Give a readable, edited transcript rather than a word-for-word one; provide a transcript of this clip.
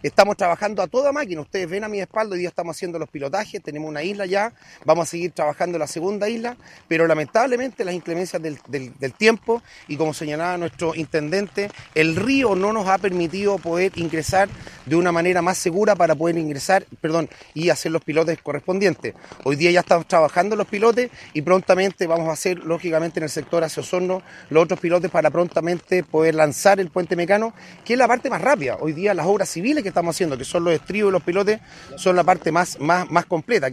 estamos trabajando a toda máquina. Ustedes ven a mi espalda, hoy día estamos haciendo los pilotajes, tenemos una isla ya, vamos a seguir trabajando en la segunda isla, pero lamentablemente las inclemencias del tiempo y como señalaba nuestro intendente, el río no nos ha permitido poder ingresar de una manera más segura para poder ingresar, y hacer los pilotes correspondientes. Hoy día ya estamos trabajando los pilotes y prontamente vamos a hacer, lógicamente, en el sector hacia Osorno, los otros pilotes para prontamente poder lanzar el puente Mecano, que es la parte más rápida. Hoy día las obras civiles que estamos haciendo, que son los estribos y los pilotes, son la parte más completa.